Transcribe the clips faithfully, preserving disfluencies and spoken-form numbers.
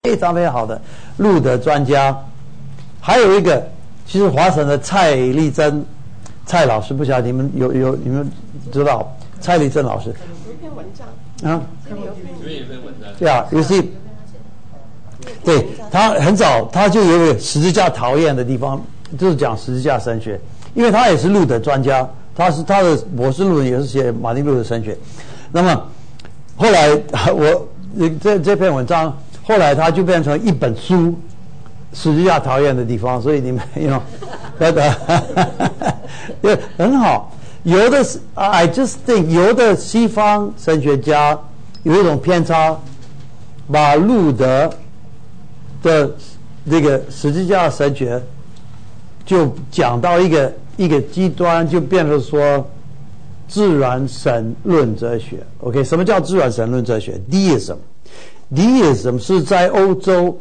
非常非常好的路德专家。还有一个，其实华神的蔡丽珍蔡老师，不晓得你们有有你们知道蔡丽珍老师？ 有一篇文章啊，这里有一篇文章。 对啊，有些。对，他很早他就有一个十字架讨厌的地方，就是讲十字架神学，因为他也是路德专家，他是他的博士论文也是写马丁路德神学。那么后来我这这篇文章后来他就变成一本书，十字架讨厌的地方，所以你们有那个也很好。有的 I just think 有的西方神学家有一种偏差，把路德的这个十字架神学就讲到一个一个极端，就变成说自然神论哲学。 OK， 什么叫自然神论哲学？ Deism Deism 是在欧洲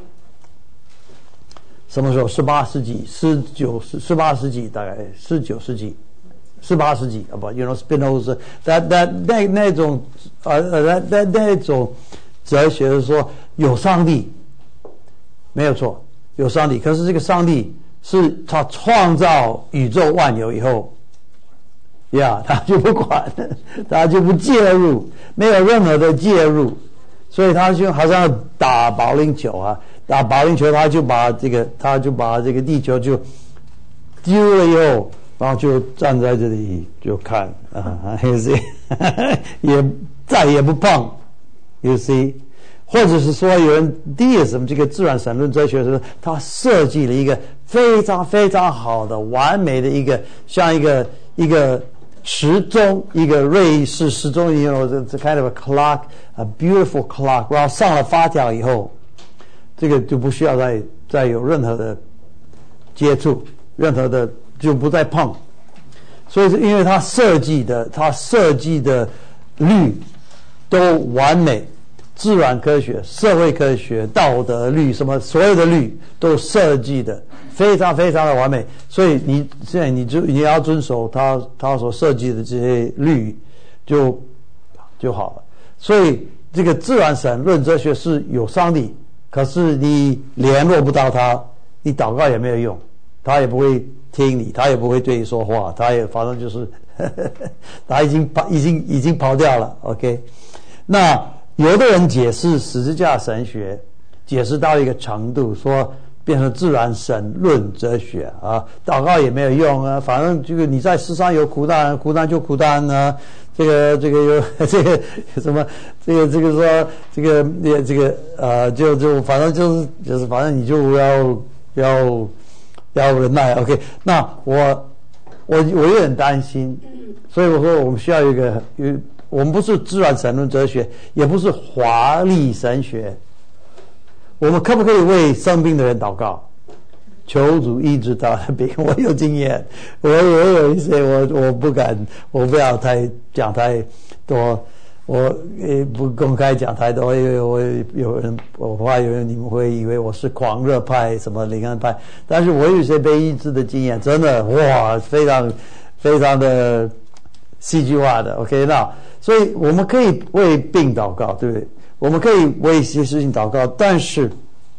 什么时候？十八世纪十九十八世纪大概十九世纪十八世纪啊不 you know Spinoza 那那那那种呃呃那那种哲学是说有上帝，没有错，有上帝，可是这个上帝是他创造宇宙万有以后呀， yeah, 他就不管，他就不介入，没有任何的介入，所以他就好像打保龄球啊，打保龄球，他就把这个他就把这个地球就丢了以后，然后就站在这里就看啊 ，you see， 也再也不碰 ，you see。或者是说有人 Deism 这个自然神论哲学是他设计了一个非常非常好的完美的一个像一个一个时钟，一个瑞士时钟一样的这 kind of a clock a beautiful clock， 然后上了发条以后，这个就不需要再再有任何的接触，任何的就不再碰。所以是因为他设计的他设计的律都完美，自然科学、社会科学、道德律，什么所有的律都设计的非常非常的完美，所以你现在你就你要遵守他他所设计的这些律就就好了。所以这个自然神论哲学是有上帝，可是你联络不到他，你祷告也没有用，他也不会听你，他也不会对你说话，他也反正就是呵呵他已经跑已经已经跑掉了。 OK， 那有的人解释十字架神学解释到一个程度，说变成自然神论哲学啊，祷告也没有用啊，反正这个你在世上有苦难，苦难就苦难啊，这个这个有这个什么这个这个说这个这个呃就就反正就是就是反正你就要要要忍耐。 OK， 那我我我有点担心，所以我说我们需要一个有。我们不是自然神论哲学，也不是华丽神学。我们可不可以为生病的人祷告，求主医治他的病？我有经验，我我有一些我我不敢，我不要太讲太多，我也不公开讲太多，因为我有人我怕有人你们会以为我是狂热派什么灵恩派，但是我有一些被医治的经验，真的哇，非常非常的戏剧化的。 OK， 那所以我们可以为病祷告，对不对？我们可以为一些事情祷告，但是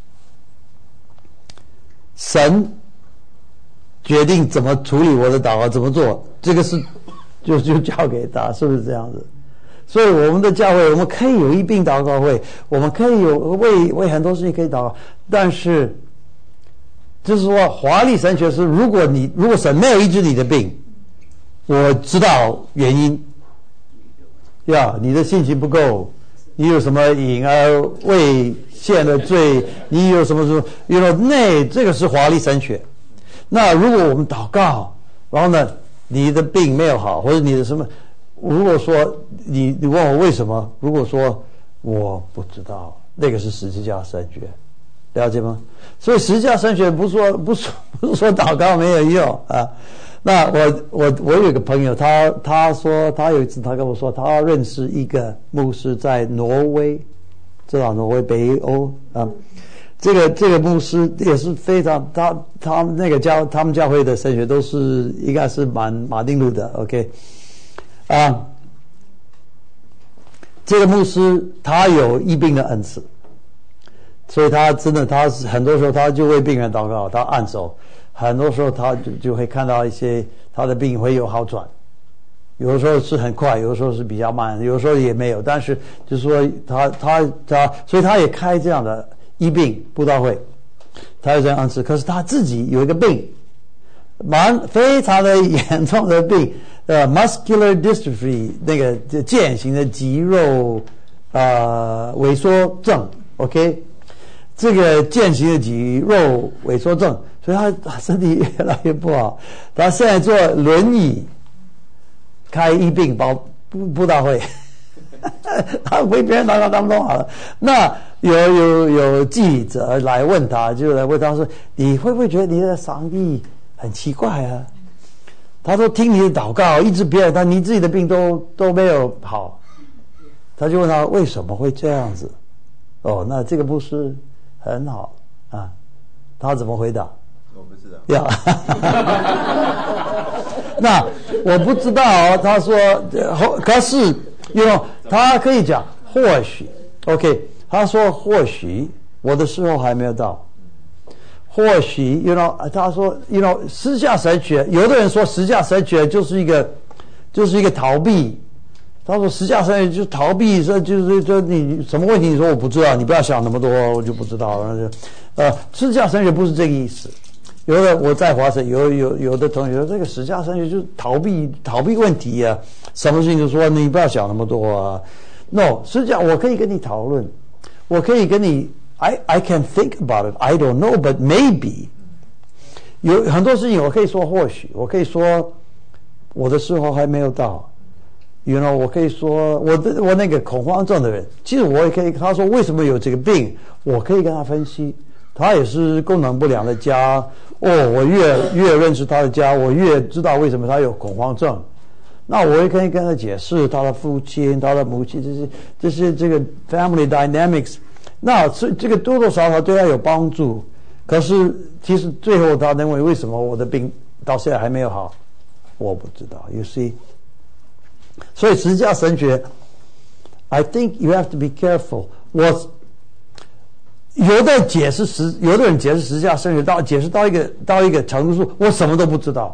神决定怎么处理我的祷告，怎么做，这个是就就交给他，是不是这样子？所以我们的教会，我们可以有一病祷告会，我们可以有为为很多事情可以祷告，但是就是说华丽神学是，如果你如果神没有医治你的病，我知道原因呀，你的信心不够，你有什么隐而未现的罪，你有什么什么，you know，那这个是华丽神学。那如果我们祷告，然后呢，你的病没有好，或者你的什么，如果说你你问我为什么，如果说我不知道，那个是十字架神学，了解吗？所以十字架神学不是说不是不是说祷告没有用啊。那我我我有一个朋友，他他说他有一次他跟我说，他认识一个牧师在挪威，知道挪威北欧啊，这个这个牧师也是非常，他他们那个教他们教会的神学都是应该是蛮马丁路的 ，OK， 啊，这个牧师他有医病的恩赐， 所以他真的，他很多时候他就为病人祷告，他按手，很多时候他就就会看到一些他的病会有好转，有的时候是很快，有的时候是比较慢，有的时候也没有，但是就是说他他他，所以他也开这样的医病布道会，他有这样安置。可是他自己有一个病，蛮非常的严重的病，呃 ，muscular dystrophy 那个腱型的肌肉呃萎缩症 ，OK。这个腱型的肌肉萎缩症，所以他身体越来越不好。他现在坐轮椅开医病包布布道会，他为别人祷告当中好了。那有有有记者来问他，就来问他说：“你会不会觉得你的上帝很奇怪啊？”他说：“听你的祷告，医治别人，但你自己的病都都没有好。”他就问他为什么会这样子？哦，那这个不是。很好啊，他怎么回答？ 我不知道。 呀，那我不知道哦。他说，可是，因为他可以讲或许 ，OK。他说或许我的时候还没有到，或许 ，you know， 他说 ，you know， 十架神学，有的人说十架神学就是一个，就是一个逃避。他说十架神学就逃避，说就是说你什么问题？你说我不知道，你不要想那么多，我就不知道。然后就，呃，十架神学不是这个意思。有的我在华神有有有的同学说，这个十架神学就是逃避逃避问题啊，什么事情就说你不要想那么多啊。No， 十架我可以跟你讨论，我可以跟你 I I can think about it. I don't know, but maybe 有很多事情我可以说或许，我可以说我的时候还没有到。You know， 我可以说我的我那个恐慌症的人，其实我也可以。他说为什么有这个病，我可以跟他分析。他也是功能不良的家，哦，我越越认识他的家，我越知道为什么他有恐慌症。那我也可以跟他解释他的父亲、他的母亲，这些这些这个 family dynamics。那这这个多多少少对他有帮助。可是其实最后他认为为什么我的病到现在还没有好，我不知道。You see。所以十架神学 I think you have to be careful。 我有的解释十有的人解释十架神学到解释到一个到一个程度，我什么都不知道。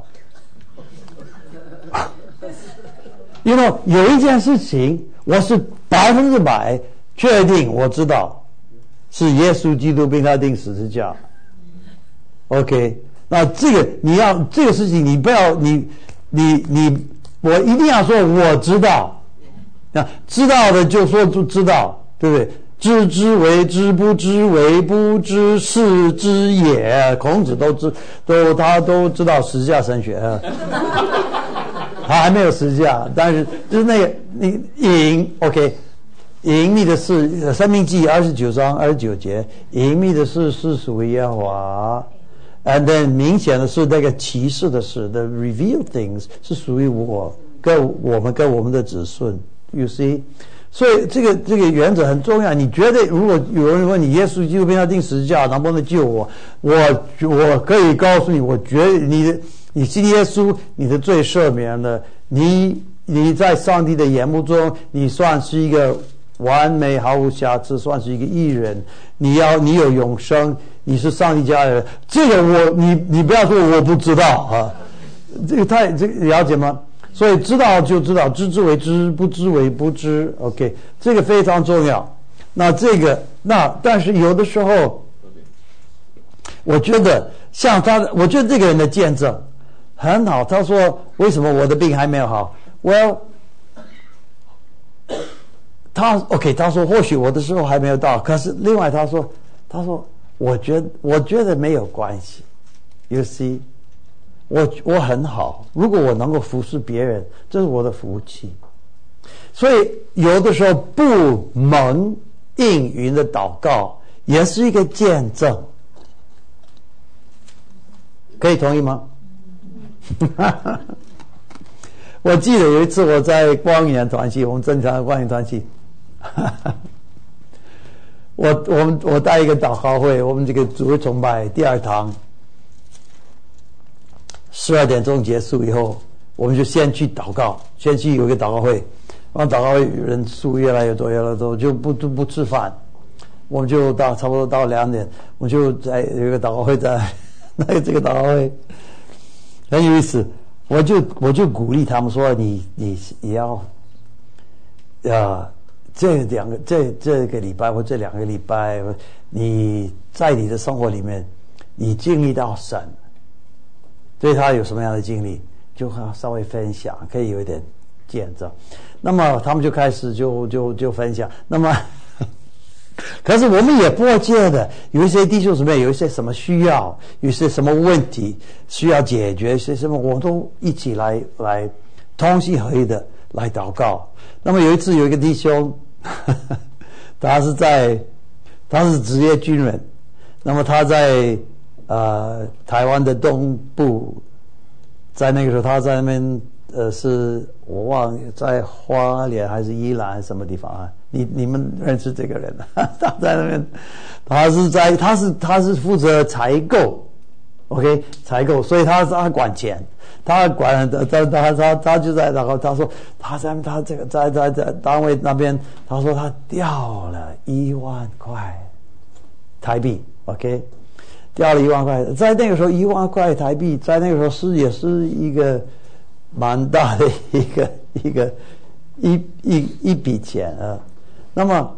因为有一件事情我是百分之百确定我知道，是耶稣基督被他钉十字架。 OK， 那这个你要这个事情你不要你你你我一定要说我知道，啊，知道的就说就知道，对不对？知之为知，不知为不知，是知也。孔子都知，都他都知道十架神学，他还没有十架，但是就是那个你隐 OK， 隐秘的事，《申命记》二十九章二十九节，隐秘的事是属于耶和华。And then 明显的是那个启示的事 ，the revealed things 是属于我跟我们跟我们的子孙 ，you see， 所以这个这个原则很重要。你觉得如果有人问你耶稣基督被他钉十字架能不能救我，我我可以告诉你，我觉得你你信耶稣，你的罪赦免了，你你在上帝的眼目中，你算是一个完美毫无瑕疵，算是一个义人。你要你有永生，你是上帝家人。这个我你你不要说我不知道啊，这个太这个了解吗？所以知道就知道，知之为知，不知为不知。OK， 这个非常重要。那这个那但是有的时候，我觉得像他，我觉得这个人的见证很好。他说为什么我的病还没有好 ？Well。他 OK， 他说或许我的时候还没有到，可是另外他说，他说我觉得我觉得没有关系 ，You see， 我我很好，如果我能够服侍别人，这是我的福气。所以有的时候不蒙应允的祷告也是一个见证，可以同意吗？我记得有一次我在光源团契，我们正常的光源团契。我我们我带一个祷告会，我们这个主日崇拜第二堂，十二点钟结束以后，我们就先去祷告，先去有一个祷告会，然后祷告会人数越来越多，越来越多，就不就不吃饭， 我们就到差不多到两点，我们就在有一个祷告会在那个这个祷告会很有意思，我就我就鼓励他们说，你你也要呃这两个这这个礼拜或这两个礼拜，你在你的生活里面，你经历到神，对他有什么样的经历，就稍微分享，可以有一点见证。那么他们就开始就就就分享。那么，可是我们也迫切的，有一些弟兄姊妹有一些什么需要，有一些什么问题需要解决，一些什么，我都一起来来同心合意的来祷告。那么有一次有一个弟兄，呵呵他是在他是职业军人，那么他在呃台湾的东部，在那个时候他在那边。呃，是我忘了在花莲还是宜兰还是什么地方啊？你你们认识这个人？他在那边，他是在他是他是负责采购 ，OK， 采购，所以他他管钱，他管他他他他他就在然后他说他在他这个在在在单位那边，他说他掉了一万块台币 ，OK， 掉了一万块，在那个时候一万块台币，在那个时候是也是一个。蛮大的一个一个一一一笔钱啊，那么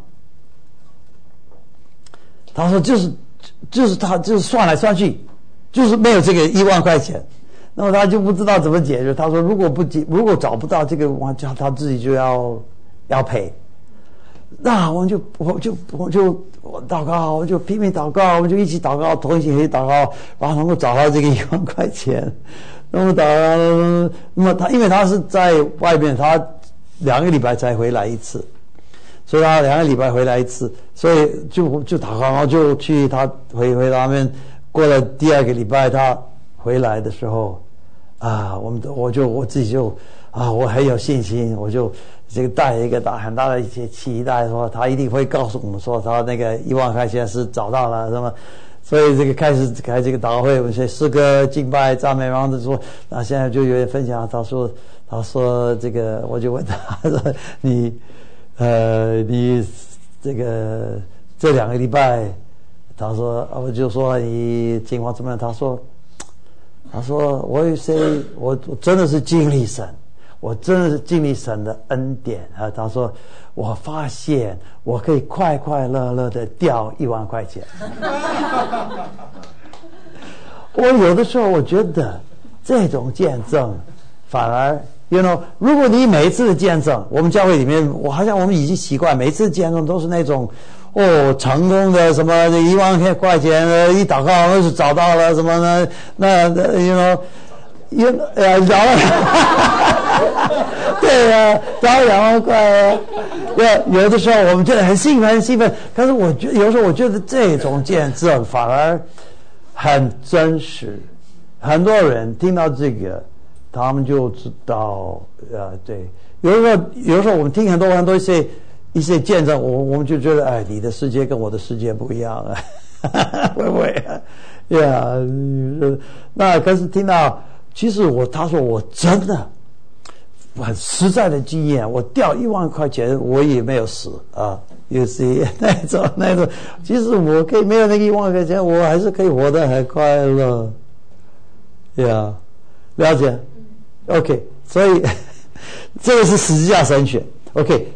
他说就是就是他就是算来算去，就是没有这个一万块钱，那么他就不知道怎么解决。他说如果不解如果找不到这个，我叫他自己就要要赔。那我们就我就我就我祷告，我就拼命祷告，我们就一起祷告，同心合意祷告，然后能够找到这个一万块钱。那么祷告，那么他因为他是在外面，他两个礼拜才回来一次，所以他两个礼拜回来一次，所以就就祷告，然后就去他回回他们。过了第二个礼拜，他回来的时候，啊，我们我就我自己就啊，我很有信心，我就这个带一个大很大的一些期待，说他一定会告诉我们说他那个一万块钱是找到了什么。所以这个开始开这个祷告会，有些诗歌敬拜赞美，然后就说，那现在就有人分享，他说他说这个，我就问他说你呃你这个这两个礼拜，他说我就说你情况怎么样？他说他说我有些我我真的是经历神，我真的是经历神的恩典啊！他说我发现我可以快快乐乐的掉一万块钱。我有的时候我觉得这种见证反而 you know 如果你每一次的见证，我们教会里面我好像我们已经习惯每一次见证都是那种哦成功的什么一万块钱一祷告那是找到了什么呢，那 you know 有呃找了对啊找了两万块啊，有有的时候我们觉得很兴奋很兴奋，可是我觉得有时候我觉得这种见证反而很真实，很多人听到这个他们就知道呃对，有时候有时候我们听很多很多一些一些见证，我我们就觉得哎你的世界跟我的世界不一样啊会不会啊 yeah, 那可是听到其实我他说我真的很实在的经验，我掉一万块钱我也没有死啊，有些那种那种，其实我可以没有那个一万块钱，我还是可以活得很快乐，呀、yeah, 了解 ，OK， 所以这个是十字架神学 ，OK，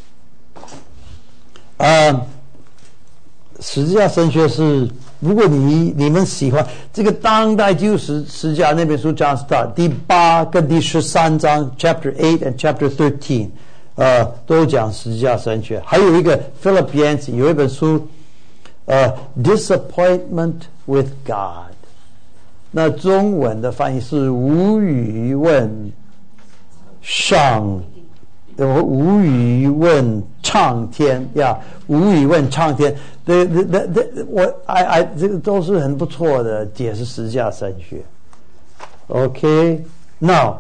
啊、呃，十字架神学是。如果你你们喜欢这个当代基督十字架那本书 John Stott 第八跟第十三章 Chapter eight and Chapter thirteen 呃都讲十字架神学，还有一个 Philip Yancey 有一本书呃 Disappointment with God， 那中文的翻译是无语问上无语问唱天呀，无语问唱天，对对对对，我哎哎，这个都是很不错的解释十字架神学。OK， now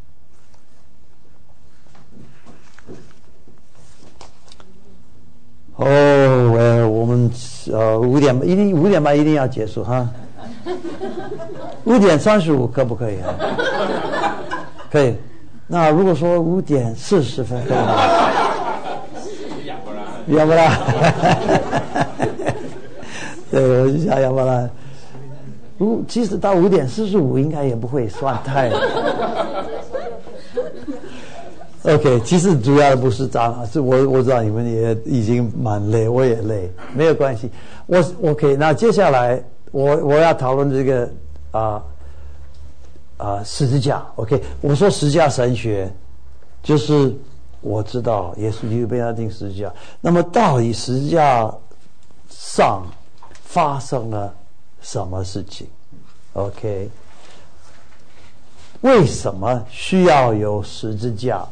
哦，呃，我们呃五点一定五点半一定要结束哈，五点三十五可不可以啊？可以。那如果说五点四十分可以吗？要不然，要不然。 对，我就想要把它。如其实到五点四十五应该也不会算太。OK， 其实主要的不是蟑螂，是我我知道你们也已经蛮累，我也累，没有关系。我 OK， 那接下来我我要讨论这个啊啊、呃呃、十字架。OK， 我说十字架神学，就是我知道耶稣基督被他钉十字架，那么到底十字架上发生了什么事情 ？OK， 为什么需要有十字架？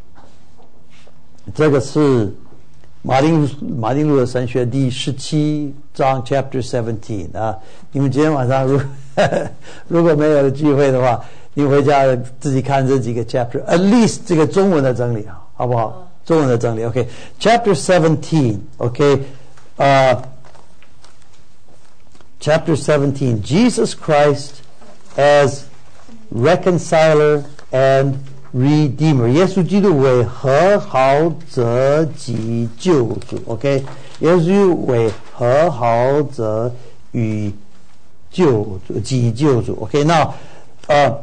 这个是马丁马丁路德神学第十七章 Chapter Seventeen 啊。你们今天晚上如如果没有聚会的话，你回家自己看这几个 Chapter，at least 这个中文的整理好不好？中文的整理 OK。Chapter Seventeen OK， 呃、uh,，Chapter Seventeen Jesus Christ as reconciler and Redeemer， 耶稣基督为和好者及救主 ，OK， 耶稣基督为和好者与救主及救主 ，OK， 那呃，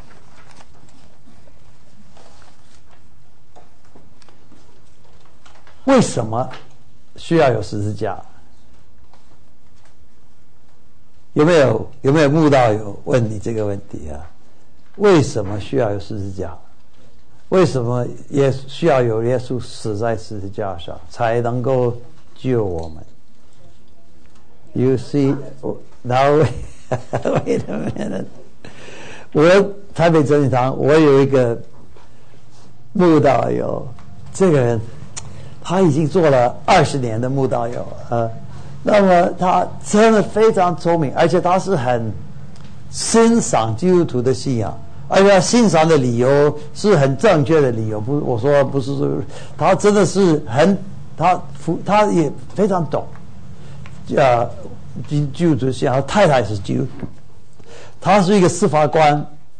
为什么需要有十字架？有没有有没有慕道友问你这个问题啊？为什么需要有十字架？为什么也需要有耶稣死在十字架上才能够救我们 ？You see, now wait a minute. 我台北真理堂，我有一个慕道友，这个人他已经做了二十年的慕道友啊。那么他真的非常聪明，而且他是很欣赏基督徒的信仰。而且他欣赏的理由是很正确的理由，不，我说不是说他真的是很，他他也非常懂，啊，基督徒信仰，他太太是基督徒，他是一个司法官，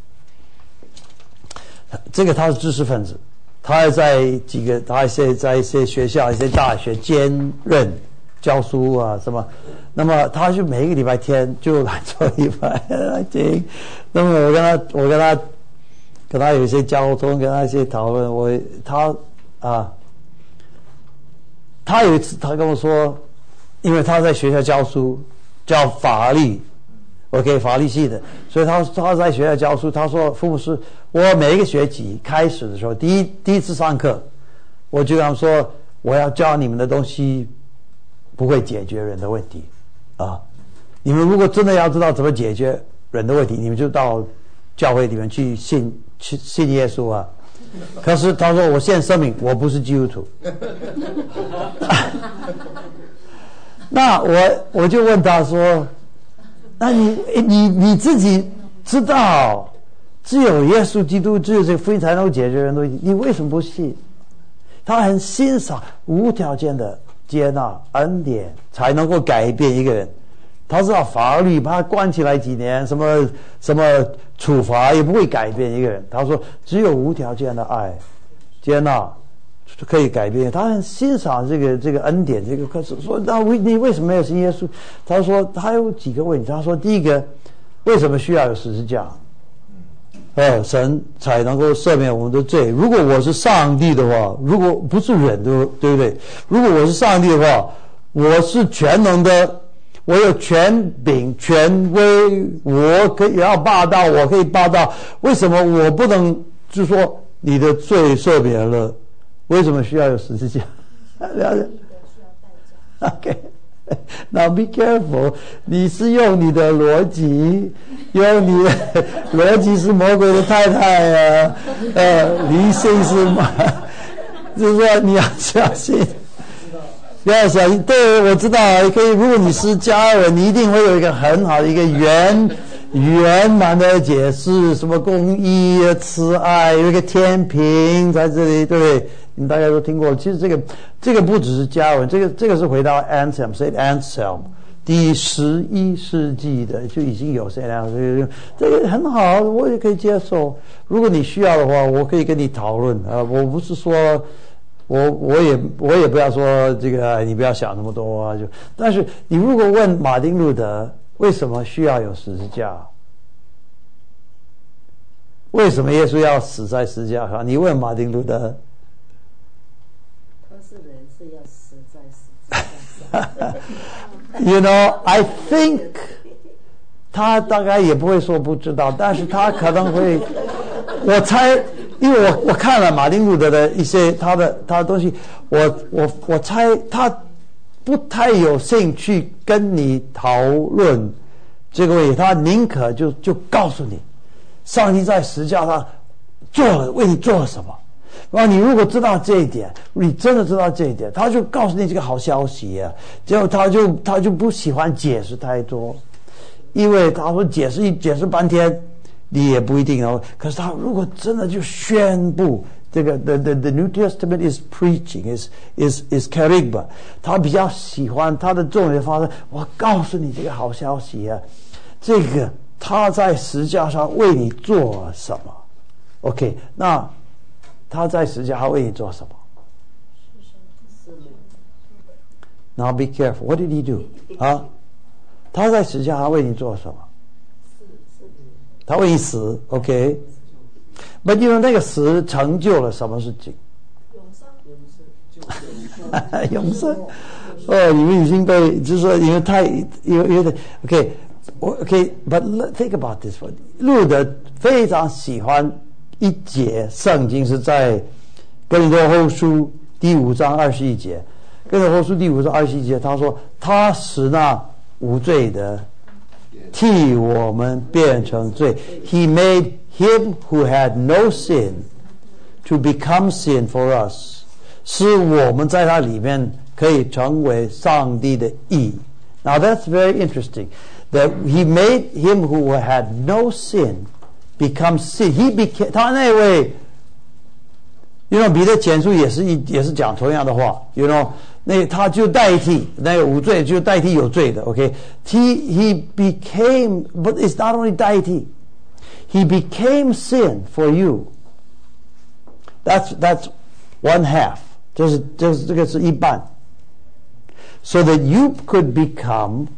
这个他是知识分子，他还在几个，他还在在一些学校、一些大学兼任教书啊什么。那么他就每一个礼拜天就来做礼拜来听，那么我跟他我跟他跟他有一些交通，跟他一些讨论，我他啊，他有一次他跟我说，因为他在学校教书，教法律 ，OK 法律系的，所以他他在学校教书，他说父母是我每一个学期开始的时候，第一第一次上课，我就跟他说我要教你们的东西不会解决人的问题。啊，你们如果真的要知道怎么解决人的问题，你们就到教会里面去信去信耶稣啊。可是他说我现在声明我不是基督徒。那我我就问他说，那你你你自己知道只有耶稣基督只有这个福音才能够解决人的问题，你为什么不信？他很欣赏无条件的接纳恩典才能够改变一个人。他知道法律把他关起来几年，什么什么处罚也不会改变一个人。他说只有无条件的爱接纳可以改变。他很欣赏这个这个恩典，这个可是说那你为什么没有信耶稣？他说他有几个问题。他说第一个，为什么需要有十字架？呃，神才能够赦免我们的罪。如果我是上帝的话，如果不是人的，对不对？如果我是上帝的话，我是全能的，我有权柄、权威，我可以要霸道，我可以霸道。为什么我不能就说你的罪赦免了？为什么需要有十字架？了解 ？OK。Now be careful， 你是用你的逻辑，用你的逻辑是魔鬼的太太啊，呃，理性是嘛，就是说你要相信，要相信。对，我知道，可以。如果你是加尔文，你一定会有一个很好的一个圆圆满的解释，什么公义、慈爱，有一个天平在这里，对不对？你们大家都听过。其实这个这个不只是加尔文，这个这个是回到 Anselm，Saint Anselm， 第十一世纪的就已经有 Saint Anselm， 这个很好，我也可以接受。如果你需要的话，我可以跟你讨论啊。我不是说我我也我也不要说这个，你不要想那么多啊。就但是你如果问马丁路德为什么需要有十字架，为什么耶稣要死在十字架上？你问马丁路德， 他是人是要死在十字架上。 You know, I think 他大概也不会说不知道，但是他可能会，我猜，因为我我看了马丁路德的一些他的他的东西，我我我猜他不太有兴趣跟你讨论这个问题，他宁可就就告诉你，上帝在十字架上做了为你做了什么。然后你如果知道这一点，你真的知道这一点，他就告诉你这个好消息啊。结果他就他就不喜欢解释太多，因为他说解释一解释半天，你也不一定哦。可是他如果真的就宣布这个 the the the New Testament is preaching is is is kerygma， 他比较喜欢他的重点发生。我告诉你这个好消息啊，这个他在十字架上为你做了什么 ？OK， 那。他在十字架为你做什么 ？Now be careful. What did he do? 啊，他在十字架为你做什么？他为你死 ，OK。But you know 那个死成就了什么事情？永生。哦，你们已经被，就是说因为太，因为因为 OK，OK，But think about this one。路德非常喜欢。一节圣经是在哥林多后书第五章二十一节，哥林多后书第五章二十一节，他说他使那无罪的替我们变成罪 ，He made him who had no sin to become sin for us， 使我们在他里面可以成为上帝的义。Now that's very interesting that he made him who had no sin。Become sin. He became 他那位 ，you know 彼得前书也是一也是讲同样的话 ，you know 那他就代替那个无罪就代替有罪的 ，OK？ He he became, but it's not only 代替 ，he became sin for you. That's that's one half. 这是这是这个是一半 ，so that you could become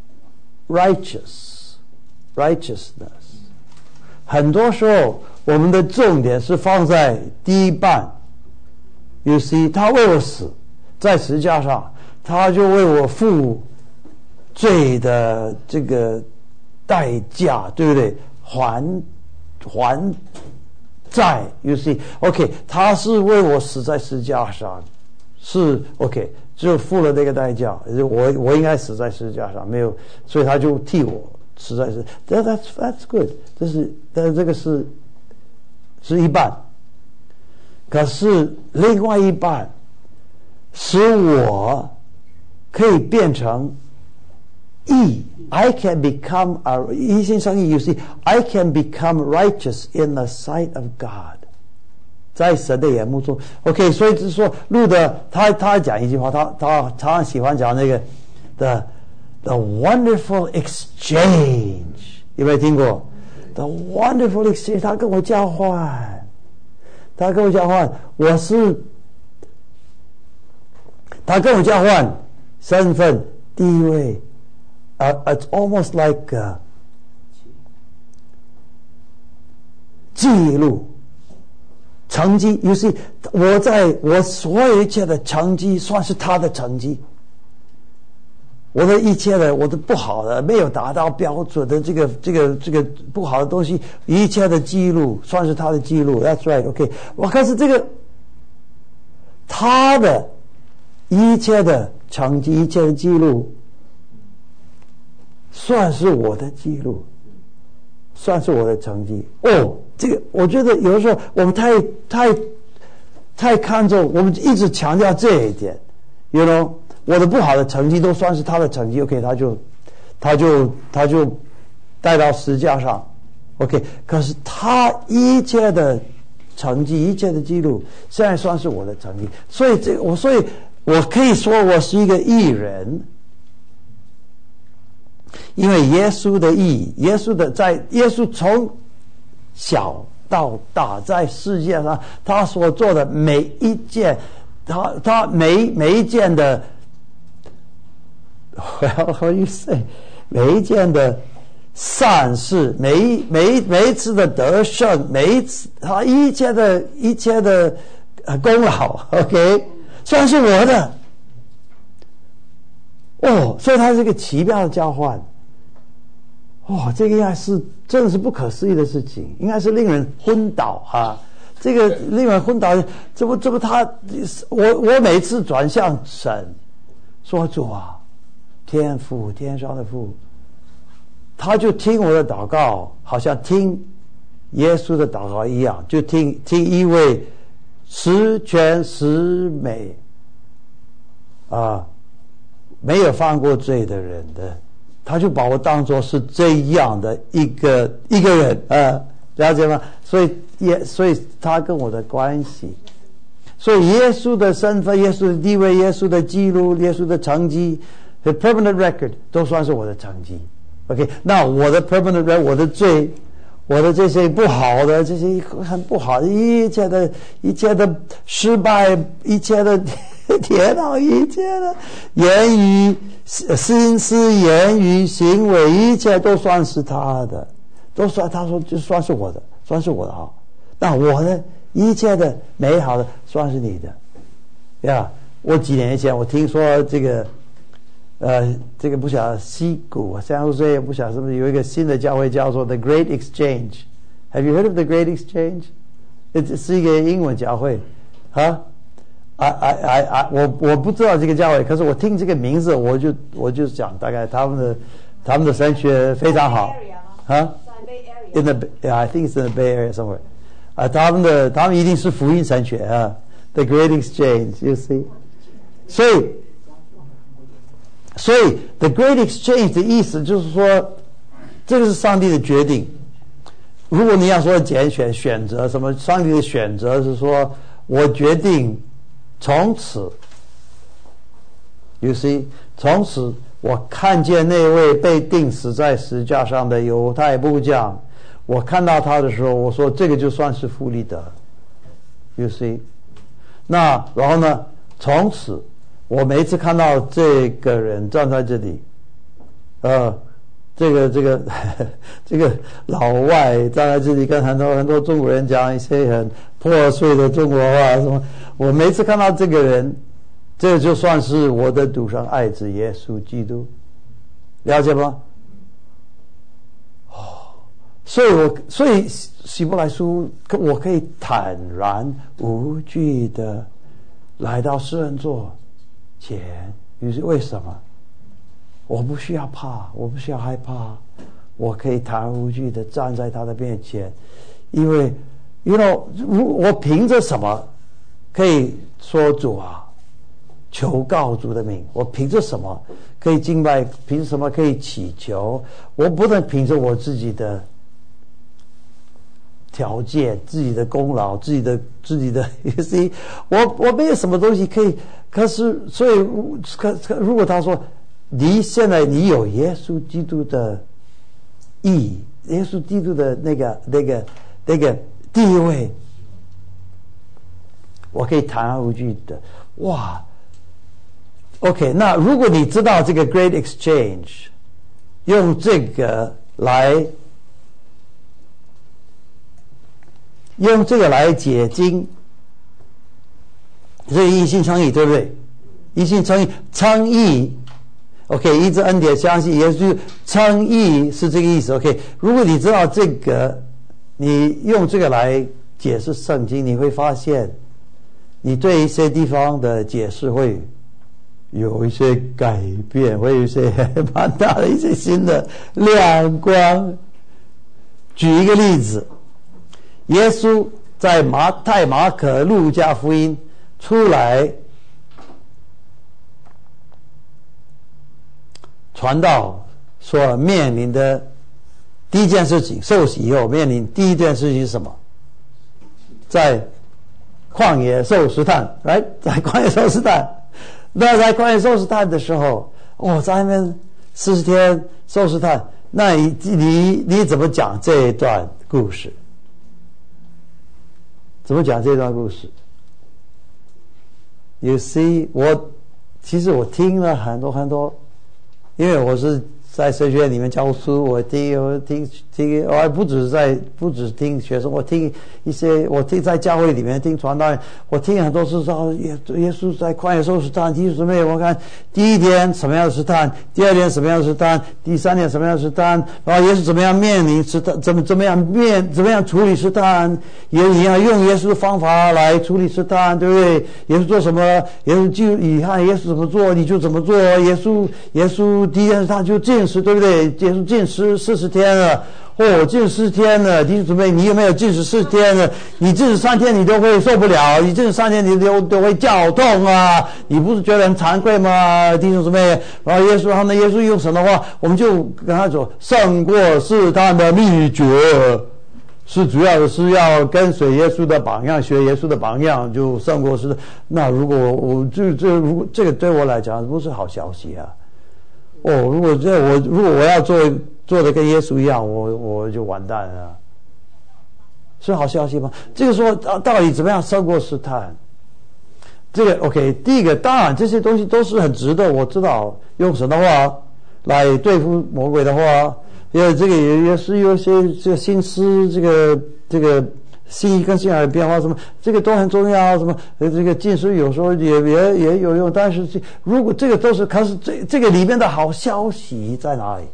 righteous, righteousness.很多时候，我们的重点是放在第一半。You see， 他为我死，在十字架上，他就为我付罪的这个代价，对不对？还还债。You see，OK， 他是为我死在十字架上，是 OK， 就付了那个代价。我我应该死在十字架上，没有，所以他就替我。实在是 that, that's that's good， 这是但这个是是一半，可是另外一半使我可以变成义 I can become a 一心上义 you see I can become righteous in the sight of God， 在神的眼目中 OK， 所以就是说路德他他讲一句话，他他常常喜欢讲那个的The wonderful exchange， 有没有听过 ？The wonderful exchange， 他跟我交换，他跟我交换，我是，他跟我交换身份、地位，呃、uh, ，it's almost like、uh, 记录、成绩。You see， 我在我所有一切的成绩，算是他的成绩。我的一切的，我的不好的，没有达到标准的这个这个这个不好的东西，一切的记录算是他的记录。That's right, OK。我可是这个他的一切的成绩，一切的记录，算是我的记录，算是我的成绩。哦，这个我觉得有的时候我们太太太看重，我们一直强调这一点 ，you know。我的不好的成绩都算是他的成绩 ，OK， 他就，他就，他就带到十字架上 ，OK。可是他一切的成绩、一切的记录，现在算是我的成绩。所以这我，所以我可以说我是一个义人，因为耶稣的义，耶稣的在耶稣从小到大在世界上他所做的每一件。 他他每每一件的 ，well how you say， 每一件的善事，每一每一每一次的得胜，每一次他一切的一切的功劳 ，OK， 算是我的。哦，所以它是一个奇妙的交换。哦，这个应该是真的是不可思议的事情，应该是令人昏倒啊！这个令人昏倒，这不这不他，我我每次转向神，说主啊，天父天上的父，他就听我的祷告，好像听耶稣的祷告一样，就听听一位十全十美啊。没有犯过罪的人的，他就把我当作是这样的一个一个人啊，了解吗？所以也所以他跟我的关系，所以耶稣的身份、耶稣的地位、耶稣的记录、耶稣的成绩 ，the permanent record 都算是我的成绩。OK， 那我的 permanent record， 我的罪，我的这些不好的、这些很不好的一切的、一切的失败、一切的。天哪，一切的言语、心思、言语、行为，一切都算是他的，都算他说就算是我的，算是我的哈。那我的一切的美好的算是你的，呀、yeah, ！我几年前我听说这个，呃，这个不晓得西谷三十岁不晓得是不是有一个新的教会叫做 The Great Exchange。Have you heard of the Great Exchange？ 这是一个英文教会，哈。I I I I 我我不知道这个教会，可是我听这个名字，我就我就讲大概他们的他们的神学非常好，啊 ，in the yeah I think it's in the Bay Area somewhere， 啊，他们的他们一定是福音神学啊 ，The Great Exchange，you see， 所以所以 The Great Exchange 的意思就是说，这个是上帝的决定。如果你要说拣选选择什么，上帝的选择是说我决定。从此 you see 从此我看见那位被钉死在石架上的犹太部将，我看到他的时候，我说这个就算是弗里德 you see 那然后呢，从此我每一次看到这个人站在这里呃这个这个这个老外站在这里跟很多很多中国人讲一些很破碎的中国话什么，我每次看到这个人，这就算是我的独生爱子耶稣基督，了解吗？哦，所以我所以希伯来书我可以坦然无惧的来到施恩座前，于是为什么？我不需要怕，我不需要害怕，我可以坦然无惧的站在他的面前，因为 you know 我凭着什么可以说主啊，求告主的名？我凭着什么可以敬拜？凭什么可以祈求？我不能凭着我自己的条件、自己的功劳、自己的自己的 you see 我我没有什么东西可以，可是所以可可如果他说你现在你有耶稣基督的义，耶稣基督的那个那个那个地位，我可以坦然无惧的哇 OK 那如果你知道这个 Great Exchange 用这个来用这个来解经，所以一心称义对不对？一心称义称义OK 一直恩典相信耶稣称义是这个意思 OK 如果你知道这个，你用这个来解释圣经，你会发现你对一些地方的解释会有一些改变，会有一些蛮大的一些新的亮光。举一个例子，耶稣在马太、马可、路加福音出来传道所面临的第一件事情，受洗以后面临第一件事情是什么？在旷野受试探，来，在旷野受试探。那在旷野受试探的时候，哦，在那边四十天受试探，那你你你怎么讲这一段故事？怎么讲这段故事？ You see， 我其实我听了很多很多，因为我是在神学院里面教书，我听我听听，我还不只在不只听学生，我听一些，我听在教会里面听传道人，我听很多是说耶耶稣在旷野受试探，弟兄姊妹，我看第一天什么样的试探，第二天什么样的试探，第三天什么样的试探，然后耶稣怎么样面临试探，怎么怎么样面怎么样处理试探，也你要用耶稣的方法来处理试探，对不对？耶稣做什么，耶稣就你看耶稣怎么做，你就怎么做。耶稣耶稣第一天他就进食，对不对？耶稣进食四十天了。哦，进十天了，弟兄姊妹，你有没有进食四天了？你进食三天，你都会受不了；你进食三天，你都都会绞痛啊！你不是觉得很惭愧吗，弟兄姊妹？然后耶稣，他们耶稣用神的话，我们就跟他说，胜过试探的秘诀，是主要的是要跟随耶稣的榜样，学耶稣的榜样，就胜过试探。那如果我这这如果这个对我来讲不是好消息啊！哦，如果这我如果我要做。做的跟耶稣一样，我我就完蛋了，是好消息吗？这个说到底怎么样胜过试探？这个 OK， 第一个当然这些东西都是很值得，我知道用神的话来对付魔鬼的话，因为这个也也是有些这个心思，这个这个心意跟信仰的变化什么，这个都很重要。什么这个近视有时候也也也有用，但是如果这个都是，可是这这个里面的好消息在哪里？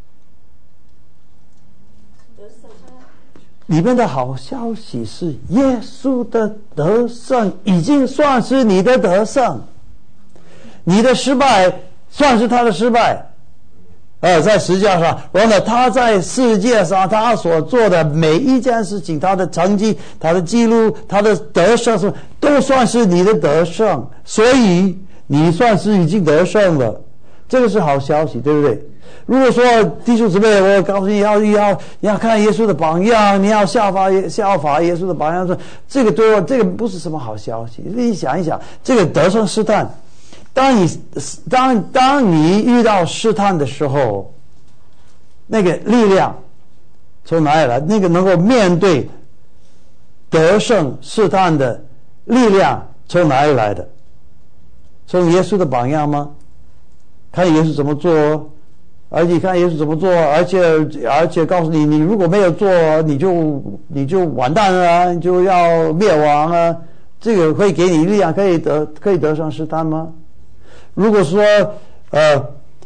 里面的好消息是耶稣的得胜已经算是你的得胜，你的失败算是他的失败。呃，在十字架上，然后呢，他在世界上他所做的每一件事情，他的成绩、他的记录、他的得胜，都算是你的得胜，所以你算是已经得胜了，这个是好消息，对不对？如果说弟兄姊妹，我告诉你要要要看耶稣的榜样，你要效法效法耶稣的榜样，说这个对我这个不是什么好消息。你想一想，这个得胜试探，当你当当你遇到试探的时候，那个力量从哪里来？那个能够面对得胜试探的力量从哪里来的？从耶稣的榜样吗？看耶稣怎么做。而且看耶稣怎么做，而且而且告诉你，你如果没有做，你就你就完蛋了啊，你就要灭亡啊！这个会给你力量，可以得可以得上试探吗？如果说呃，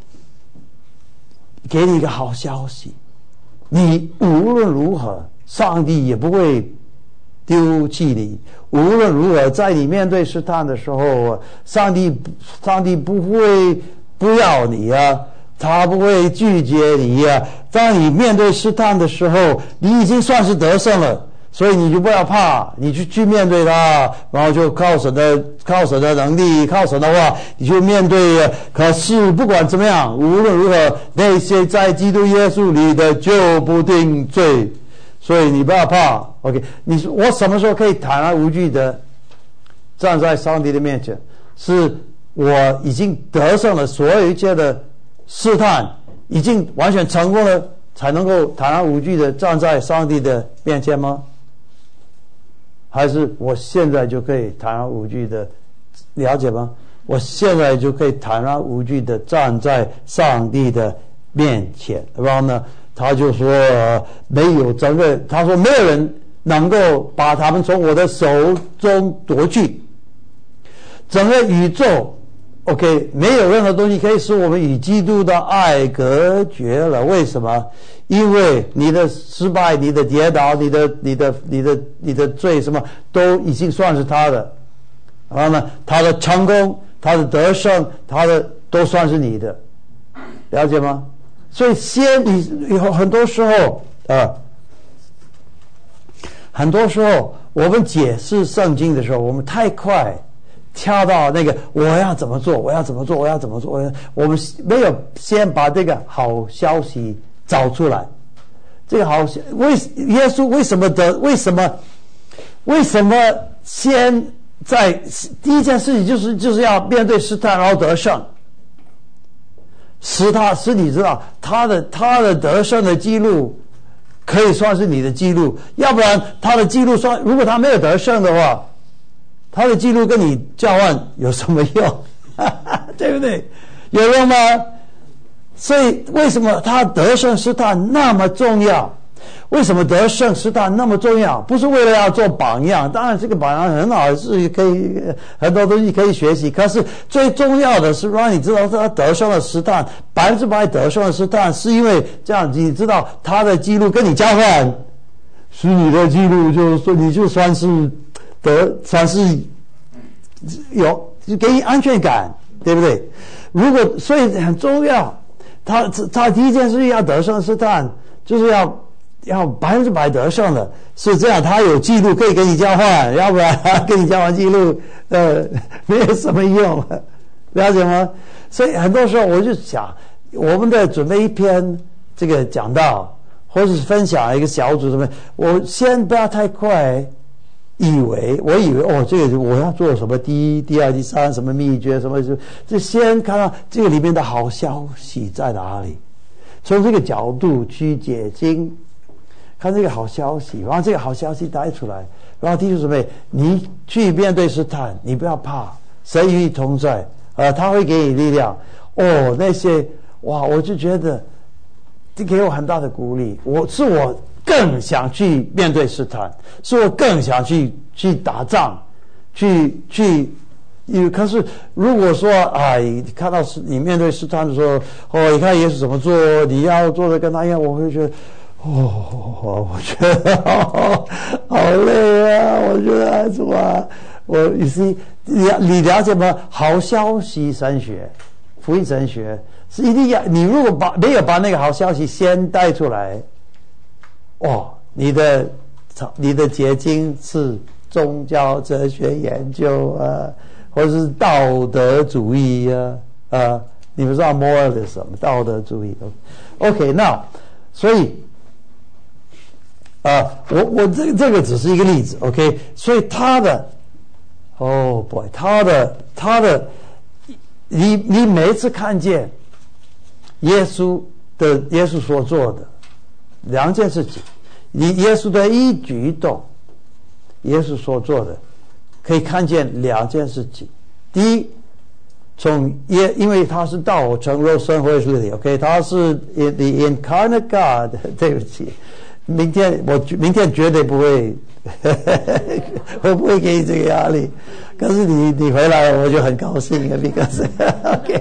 给你一个好消息，你无论如何，上帝也不会丢弃你。无论如何，在你面对试探的时候，上帝上帝不会不要你啊。他不会拒绝你呀、啊。当你面对试探的时候，你已经算是得胜了，所以你就不要怕，你去去面对它，然后就靠神的靠神的能力，靠神的话，你就面对。可是不管怎么样，无论如何，那些在基督耶稣里的就不定罪，所以你不要怕。OK， 你说我什么时候可以坦然无惧的站在上帝的面前？是我已经得胜了所有一切的试探，已经完全成功了，才能够坦然无惧的站在上帝的面前吗？还是我现在就可以坦然无惧的了解吗？我现在就可以坦然无惧的站在上帝的面前。然后呢，他就说、呃、没有整个，他说没有人能够把他们从我的手中夺去。整个宇宙OK， 没有任何东西可以使我们与基督的爱隔绝了。为什么？因为你的失败、你的跌倒、你的、你的、你的、你的罪，什么都已经算是他的。然后呢，他的成功、他的得胜、他的都算是你的，了解吗？所以先你有很多时候啊，很多时候我们解释圣经的时候，我们太快。跳到那个我要怎么做，我要怎么做，我要怎么做，我要我们没有先把这个好消息找出来。这个好消为耶稣为什么得为什么为什么先在第一件事情就是就是要面对试探，然后得胜，使他使你知道他的他的得胜的记录可以算是你的记录，要不然他的记录算如果他没有得胜的话。 他的记录跟你交换有什么用？对不对？有用吗？所以为什么他得胜试探那么重要？为什么得胜试探那么重要？不是为了要做榜样，当然这个榜样很好，是可以很多东西可以学习。可是最重要的是让你知道他得胜的试探，百分之百得胜的试探，是因为这样你知道他的记录跟你交换，是你的记录，就是说你就算是得，算是有给你安全感，对不对？如果所以很重要，他他第一件事要得胜试探，就是要。要百分之百得胜的，是这样，他有记录可以跟你交换，要不然跟你交换记录，呃，没有什么用，了解吗？所以很多时候我就想，我们在准备一篇这个讲道，或者是分享一个小组什么，我先不要太快，以为我以为哦，这个我要做什么第一、第二、第三什么秘诀什么，就就先看到这个里面的好消息在哪里，从这个角度去解经。看这个好消息，然后这个好消息带出来，然后弟兄姊妹，你去面对试探，你不要怕，神与你同在，呃，他会给你力量。哦，那些哇，我就觉得这给我很大的鼓励。我是我更想去面对试探，是我更想去去打仗，去去。可是如果说啊，你看到你面对试探的时候，哦，你看耶稣怎么做，你要做的跟他一样，我会觉得。哦，我觉得好好累啊！我觉得什么？我你是你你了解吗？好消息神学、福音神学是一定要你如果把没有把那个好消息先带出来，哦，你的你的结晶是宗教哲学研究啊，或者是道德主义啊啊，你们知道 moralism 道德主义 ？OK， 那所以。啊，我我这个这个只是一个例子 ，OK， 所以他的，哦 boy， 他的他的，你你每一次看见耶稣的耶稣所做的两件事情，你耶稣的一举一动，耶稣所做的，可以看见两件事情。第一，从耶，因为他是道成肉身活出的 ，OK， 他是 the incarnate God， 对不起。明天我明天绝对不会，我不会给你这个压力。可是你你回来我就很高兴啊 ，because OK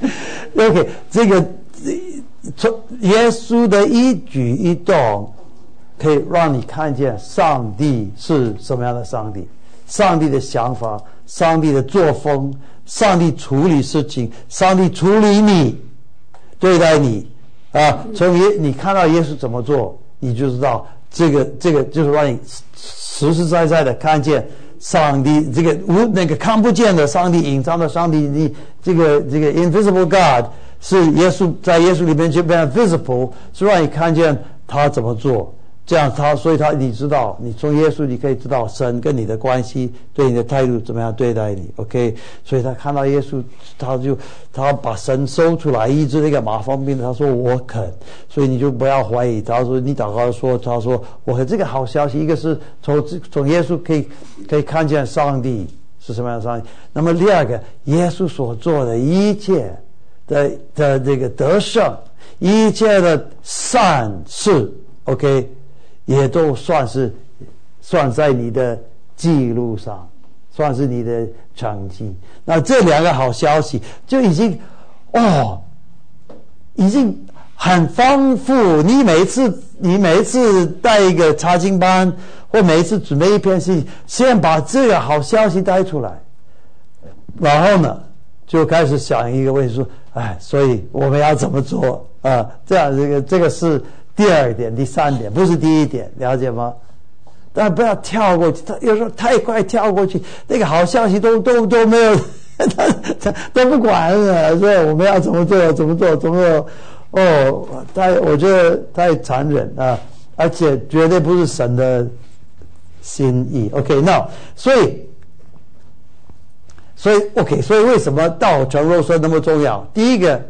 OK 这个从耶稣的一举一动，可以让你看见上帝是什么样的上帝，上帝的想法，上帝的作风，上帝处理事情，上帝处理你，对待你啊。从耶你看到耶稣怎么做。你就知道这个这个就是让你实实在在的看见上帝这个无那个看不见的上帝隐藏的上帝，你这个这个 invisible God 是耶稣在耶稣里面就变成 visible， 是让你看见他怎么做，这样他所以他你知道你从耶稣你可以知道神跟你的关系，对你的态度怎么样对待你 OK， 所以他看到耶稣他就他把神收出来医治那个麻风病，他说我肯，所以你就不要怀疑，他说你祷告说他说我和这个好消息，一个是从从耶稣可以可以看见上帝是什么样的上帝，那么第二个耶稣所做的一切的的这个得胜，一切的善事 OK也都算是算在你的记录上，算是你的成绩。那这两个好消息就已经哦，已经很丰富。你每一次你每一次带一个查经班，或每一次准备一篇信，先把这个好消息带出来，然后呢就开始想一个问题说，哎，所以我们要怎么做啊？这样这个这个是第二点，第三点，不是第一点，了解吗？但不要跳过去，他有时候太快跳过去，那个好消息都都都没有，他他都不管了。所以我们要怎么做？怎么做？怎么做？哦，太，我觉得太残忍啊！而且绝对不是神的心意。OK， 那所以，所以 OK， 所以为什么道成肉身那么重要？第一个。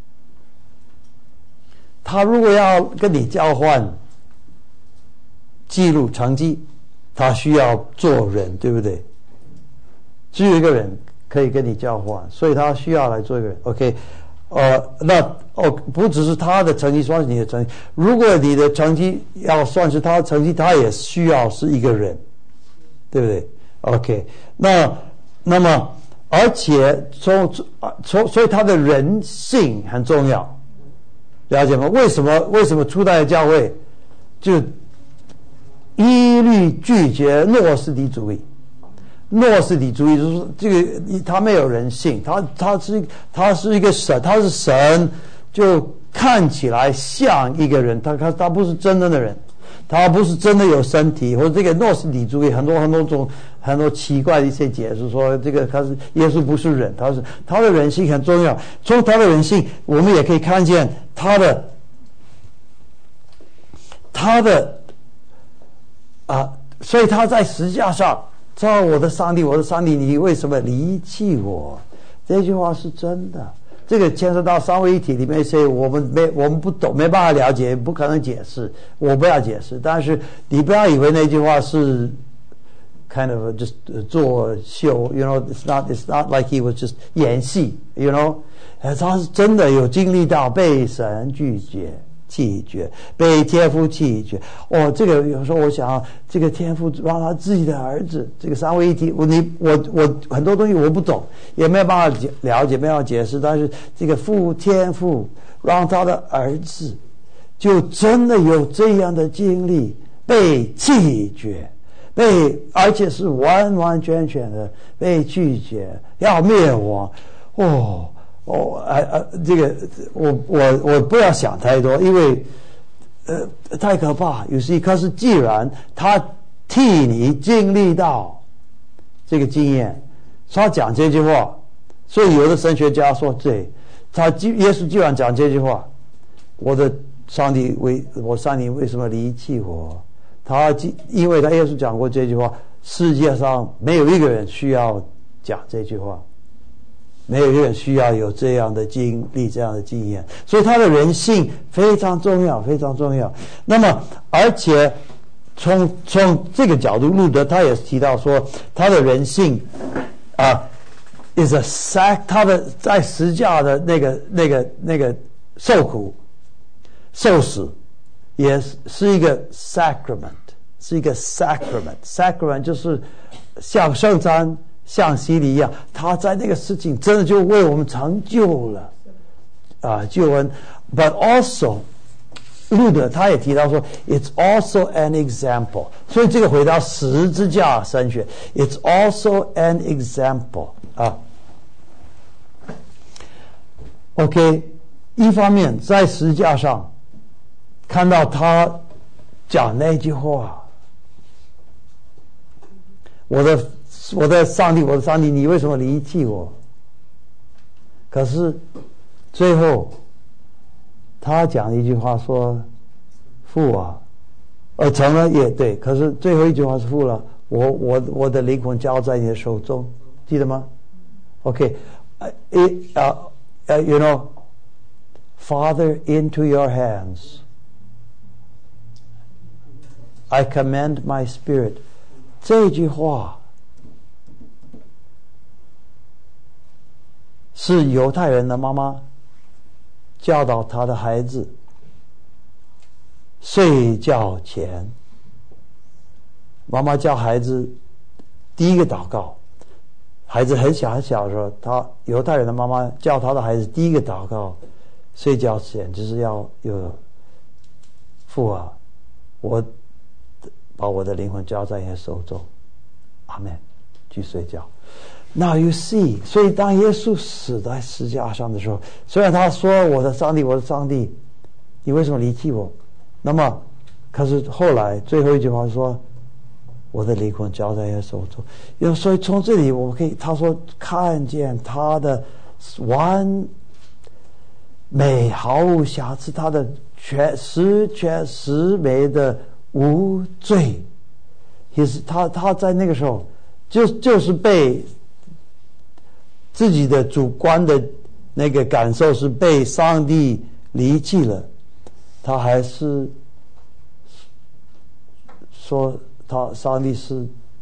他如果要跟你交换记录成绩，他需要做人，对不对？ 只有一个人可以跟你交换，所以他需要来做一个人。OK， 呃，那哦，不只是他的成绩算是你的成绩，如果你的成绩要算是他的成绩，他也需要是一个人，对不对 ？OK， 那那么而且从从所以他的人性很重要，了解吗？为什么为什么初代的教会就一律拒绝诺斯底主义？诺斯底主义就是这个，他没有人性，他他是他是一个神，他是神，就看起来像一个人，他他他不是真正的人，他不是真的有身体，或者这个诺斯底主义很多很多种很多奇怪的一些解释，说这个他是耶稣不是人，他是他的人性很重要。从他的人性，我们也可以看见他的他的啊，所以他在十字架上。说我的上帝，我的上帝，你为什么离弃我？这句话是真的。这个牵涉到三位一体里面一些我们没我们不懂，没办法了解，不可能解释。我不要解释，但是你不要以为那句话是 kind of just 作秀 ，you know, it's not it's not like he was just 演戏 ，you know， 他是真的有经历到被神拒绝。弃绝，被天父弃绝。哦，这个有时候我想，这个天父让他自己的儿子，这个三位一体，我你我我很多东西我不懂，也没有办法了解，没有办法解释。但是这个父天父让他的儿子，就真的有这样的经历，被弃绝，被而且是完完全全的被拒绝，要灭亡。哦。哦，哎呃，这个我我我不要想太多，因为呃太可怕。有些可是既然他替你经历到这个经验，他讲这句话，所以有的神学家说，对，他耶稣既然讲这句话，我的上帝为我上帝为什么离弃我？他因为他耶稣讲过这句话，世界上没有一个人需要讲这句话。没有人需要有这样的经历，这样的经验，所以他的人性非常重要，非常重要。那么，而且从从这个角度，路德他也提到说，他的人性啊 ，is a sac， 他的在十字架的那个那个那个受苦、受死，也是一个 sacrament， 是一个 sacrament。sacrament 就是像圣餐。像洗礼一样，他在那个事情真的就为我们成就了啊救恩。But also， 路德他也提到说 ，it's also an example。所以这个回到十字架神学 ，it's also an example 啊。OK， 一方面在十字架上看到他讲那句话，我的。我的上帝，我的上帝，你为什么离弃我？可是最后他讲一句话说：“父啊，呃，成了也对。”可是最后一句话是父了，我我我的灵魂交在你的手中，记得吗 ？OK， 呃，呃呃 ，you know， Father, into your hands I commend my spirit。这句话。是犹太人的妈妈教导他的孩子睡觉前，妈妈叫孩子第一个祷告。孩子很小很小的时候，他犹太人的妈妈叫他的孩子第一个祷告，睡觉前就是要有父啊，我把我的灵魂交在你的手中，阿们，去睡觉。Now you see， 所以当耶稣死在十字架上的时候，虽然他说我的上帝，我的上帝，你为什么离弃我？那么，可是后来最后一句话说，我的灵魂交在你的手中。有所以从这里我们可以，他说看见他的完美毫无瑕疵，他的全十全十美的无罪，也是他他在那个时候就就是被。自己的主观的那个感受是被上帝离弃了，他还是说他上帝是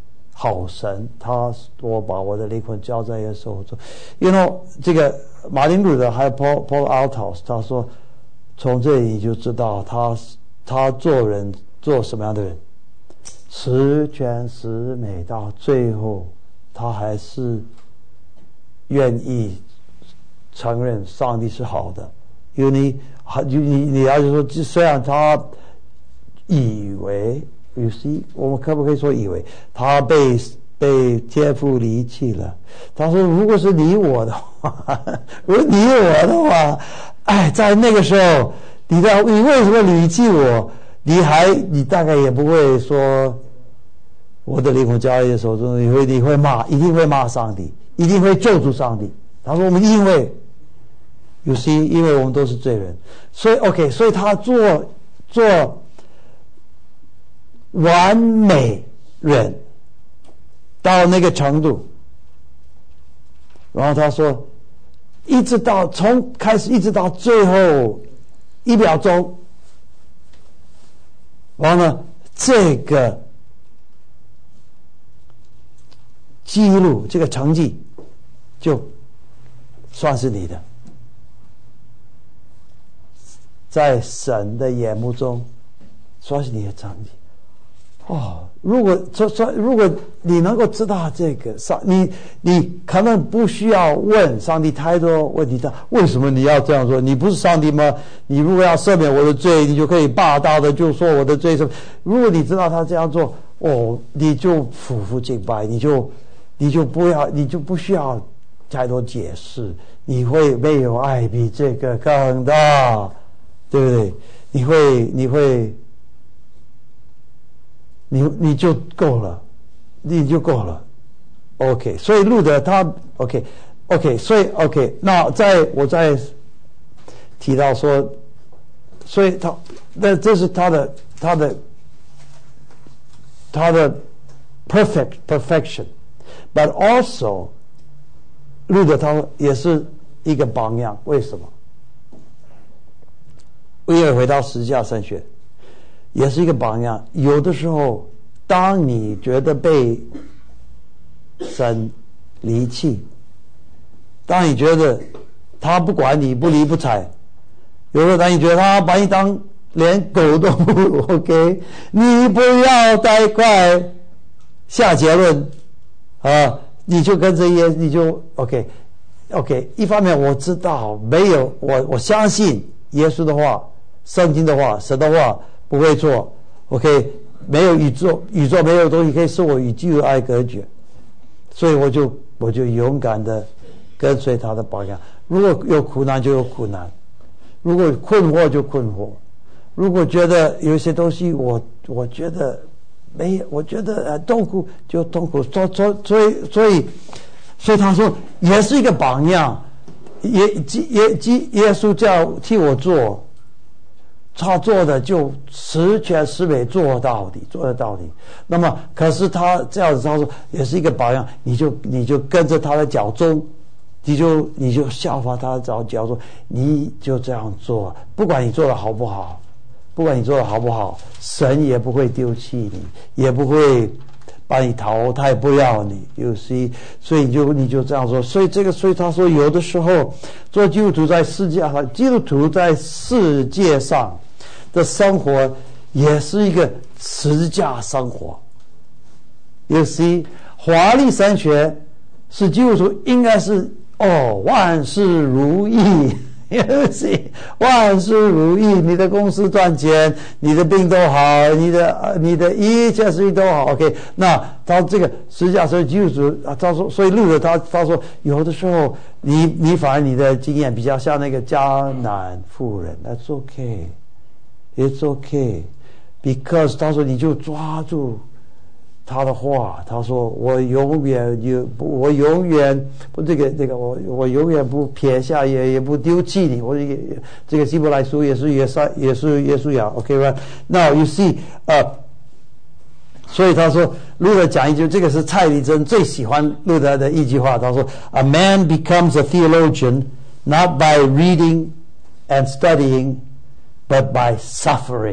好神，他我把我的灵魂交在耶稣手中。You know 这个马丁路德还有 Paul Paul Altos 他说，从这里你就知道他他做人做什么样的人，十全十美到最后，他还是愿意承认上帝是好的。因为你你你要是说，虽然他以为 you see 我们可不可以说以为他被被天父离弃了？他说如果是你我的话，如果你我的话，哎，在那个时候你的你为什么离弃我？你还你大概也不会说我的灵魂交在你手中，你会你会骂，一定会骂上帝，一定会咒诅上帝。他说我们一定会，you see， 因为我们都是罪人，所以 OK， 所以他做做完美人到那个程度，然后他说，一直到从开始一直到最后一秒钟，然后呢，这个记录这个成绩就算是你的。在神的眼目中，算是你的成绩。哦，如果说说，如果你能够知道这个上，你你可能不需要问上帝太多问题的。为什么你要这样做？你不是上帝吗？你如果要赦免我的罪，你就可以霸道的就说我的罪什么？如果你知道他这样做，哦，你就俯伏敬拜，你就你就不要，你就不需要太多解释，你会没有爱比这个更大。对不对？你会，你会，你你就够了，你就够了。OK， 所以路德他 OK，OK，、okay, okay, 所以 OK， 那在我再提到说，所以他那这是他的他的他的 perfect perfection，but also 路德他也是一个榜样，为什么？因为回到十字架神学也是一个榜样。有的时候当你觉得被神离弃，当你觉得他不管你不理不睬，有时候当你觉得他把你当连狗都不如 OK， 你不要太快下结论啊，你就跟着耶你就 OK OK， 一方面我知道没有我我相信耶稣的话，圣经的话，神的话不会错 OK， 没有宇宙宇宙没有东西可以使我与基督爱隔绝，所以我就我就勇敢的跟随他的榜样。如果有苦难就有苦难，如果困惑就困惑，如果觉得有些东西我我觉得没有，我觉得呃痛苦就痛苦，所所所以所以所以他说也是一个榜样，也也耶稣叫替我做。他做的就十全十美，做到底，做得到底。那么，可是他这样子，他说也是一个榜样，你就你就跟着他的脚踪，你就你就效法他的脚脚踪，你就这样做，不管你做的好不好，不管你做的好不好，神也不会丢弃你，也不会把你淘汰，不要你。有些，所以你就你就这样说。所以这个，所以他说，有的时候做基督徒在世界上，基督徒在世界上的生活也是一个十字架生活。有些华丽神学是基督徒应该是哦万事如意。有些万事如意，你的公司赚钱，你的病都好，你的你的一切事情都好 OK。 那他这个实际上所以基督徒他说，所以路德他他说有的时候你你反而你的经验比较像那个迦南妇人。 That's okay, it's okay, because 他说你就抓住他的话，他说我永远有我永远不这个这个我我永远不撇下也也不丢弃你。我也这个希伯来书也是也是也是耶稣讲 OK right now you see 呃，所以他说路德讲一句，这个是蔡立珍最喜欢路德的一句话，他说 A man becomes a theologian not by reading and studying but by suffering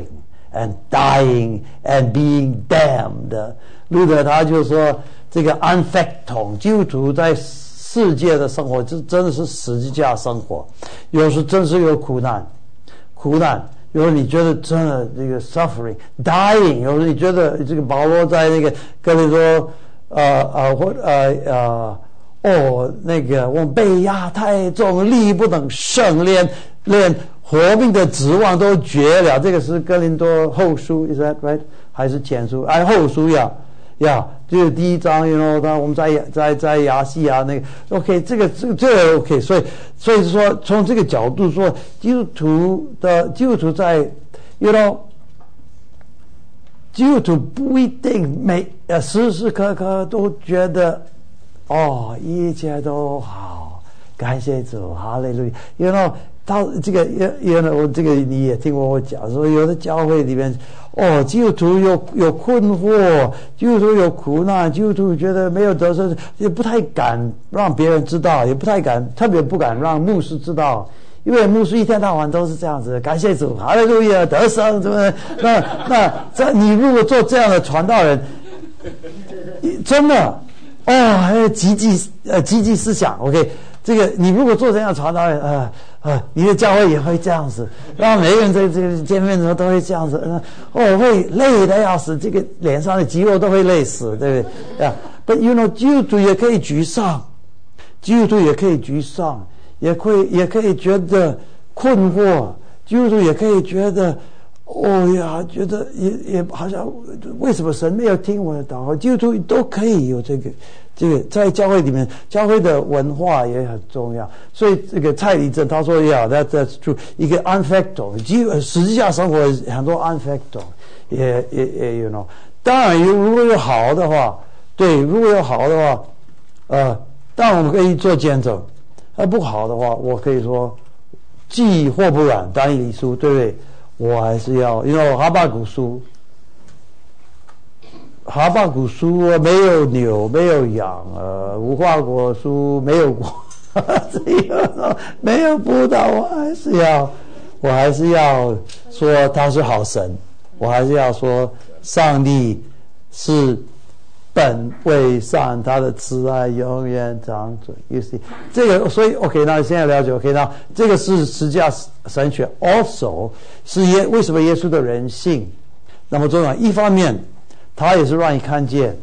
and dying and being damned。路德他就说，这个 anfechtung 基督徒在世界的生活，这真的是十字架生活，有时真是有苦难，苦难。有时你觉得真的这个 suffering dying， 有时你觉得这个保罗在那个跟你说，呃呃或呃呃哦那个我们被压太重，力不能胜，连连活命的指望都绝了。这个是哥林多后书 ，is that right？ 还是前书？哎，后书呀呀，就是第一章 ，you know， 他我们在在在亚细亚那个 ，OK， 这个这个这个 OK， 所以所以说从这个角度说，基督徒的基督徒在 ，you know， 基督徒不一定每呃时时刻刻都觉得哦一切都好，感谢主，哈利路亚 ，you know。他这个也也我这个你也听过我讲说，有的教会里面，哦，基督徒有有困惑，基督徒有苦难，基督徒觉得没有得胜，也不太敢让别人知道，也不太敢，特别不敢让牧师知道，因为牧师一天到晚都是这样子，感谢主，哈利路亚，得胜，怎么？那那这你如果做这样的传道人，真的，哦，还有积极呃积极思想 ，OK。这个你如果做这样传道人，呃呃，你的教会也会这样子，让每个人在这个见面的时候都会这样子，呃，哦，会累得要死，这个脸上的肌肉都会累死，对不对？啊 ，But you know， 基督徒也可以沮丧，基督徒也可以沮丧，也会也可以觉得困惑，基督徒也可以觉得，哦呀，觉得也也好像为什么神没有听我的祷告？基督徒都可以有这个。这个在教会里面，教会的文化也很重要。所以这个蔡礼正他说呀 ，that that's true， 一个 anfechtung， 基实际上生活很多 anfechtung， 也也也 you know。当然，如果有好的话，对，如果有好的话，呃，当然我们可以做见证。那不好的话，我可以说，既或不然，但以理书，对不对？我还是要，因为哈巴谷书。哈巴谷书没有牛，没有羊，呃，无花果树没有果，没有葡萄，我还是要，我还是要说他是好神，我还是要说上帝是本为善，他的慈爱永远长存。You see， 这个，所以 OK， 那现在了解 OK， 那这个是十字架神学 ，also 是耶为什么耶稣的人性那么重要？一方面。他也是让你看见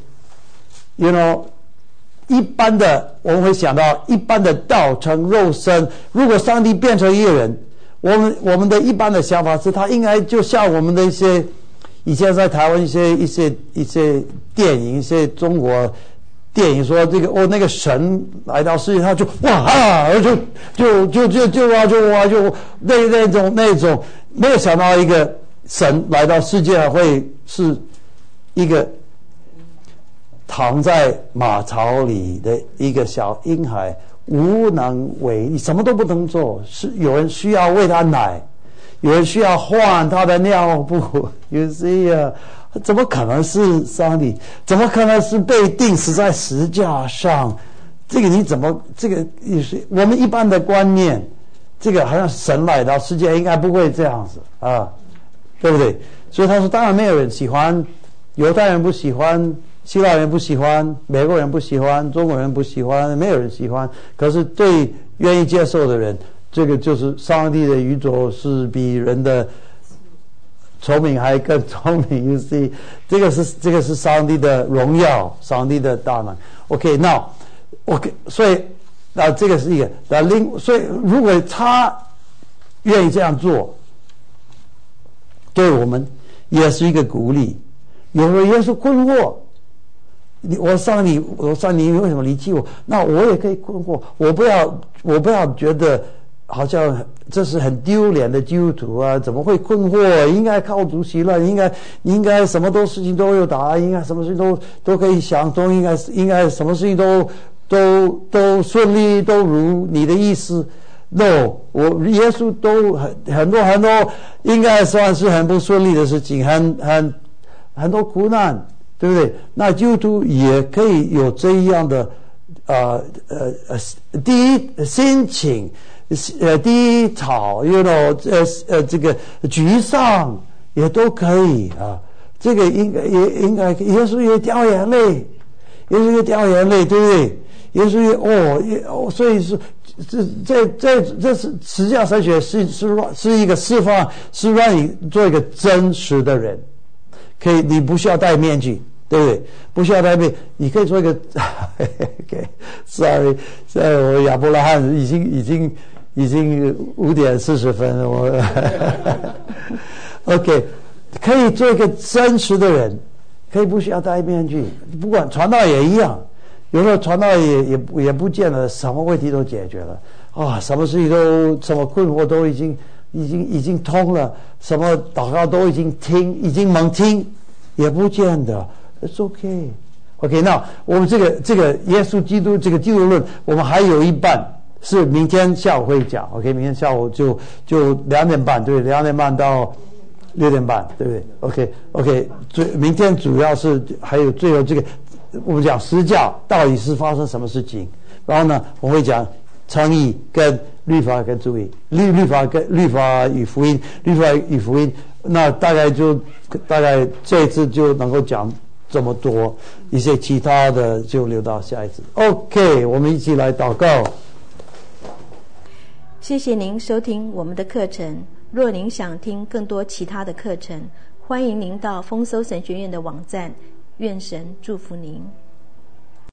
，you know， 一般的我们会想到一般的道成肉身。如果上帝变成一个人，我们我们的一般的想法是他应该就像我们的一些以前在台湾一些一些一些电影，一些中国电影说这个哦那个神来到世界，他就哇啊就就就就就啊就哇就那那种那种没有想到一个神来到世界会是。一个躺在马槽里的一个小婴孩，无能为力，什么都不能做。是有人需要喂他奶，有人需要换他的尿布。You see 啊，怎么可能是上帝？怎么可能是被钉死在十字架上？这个你怎么？这个也是我们一般的观念，这个好像神来到世界应该不会这样子啊，对不对？所以他说，当然没有人喜欢。犹太人不喜欢，希腊人不喜欢，美国人不喜欢，中国人不喜欢，没有人喜欢。可是对愿意接受的人，这个就是上帝的宇宙是比人的聪明还更聪明。You see， 这个是这个是上帝的荣耀，上帝的大能。OK，now， OK， 所以那这个是一个那另，所以如果他愿意这样做，对我们也是一个鼓励。有人耶稣困惑，你我上你，我上你为什么离弃我？那我也可以困惑，我不要，我不要觉得好像这是很丢脸的基督徒啊，怎么会困惑？应该靠主喜乐，应该应该什么都事情都有答案，应该什么事情都都可以想通，应该应该什么事情都都都顺利，都如你的意思。No， 我耶稣都很很多很多，应该算是很不顺利的事情，很很。很多苦难，对不对？那基督徒也可以有这样的，呃呃呃，第一心情，呃低潮 ，you know， 呃呃这个沮丧， 也都可以啊。这个应该也应该，耶稣也掉眼泪，耶稣也掉眼泪，对不对？耶稣也哦也哦，所以是这这这这是实际上神学是是是一个释放，是让你做一个真实的人，可以你不需要戴面具，对不对？不需要戴面具，你可以做一个。OK，sorry， 在我亚伯拉罕已经已经已经五点四十分了，我 OK， 可以做一个真实的人，可以不需要戴面具，不管传道也一样。有时候传道也也也不见得什么问题都解决了啊，什么事情都什么困惑都已经已经已经通了，什么祷告都已经听已经猛听，也不见得。It's okay. OK， 那我们这个这个耶稣基督这个基督论，我们还有一半是明天下午会讲。OK， 明天下午就就两点半，对，两点半到六点半，对不对 ？OK OK， 最明天主要是还有最后这个。我们讲实教到底是发生什么事情，然后呢，我会讲称义跟律法跟注意律律法跟律法与福音，律法与福音，那大概就大概这一次就能够讲这么多，一些其他的就留到下一次。OK， 我们一起来祷告。 谢谢您收听我们的课程。若您想听更多其他的课程，欢迎您到丰收神学院的网站。愿神祝福您。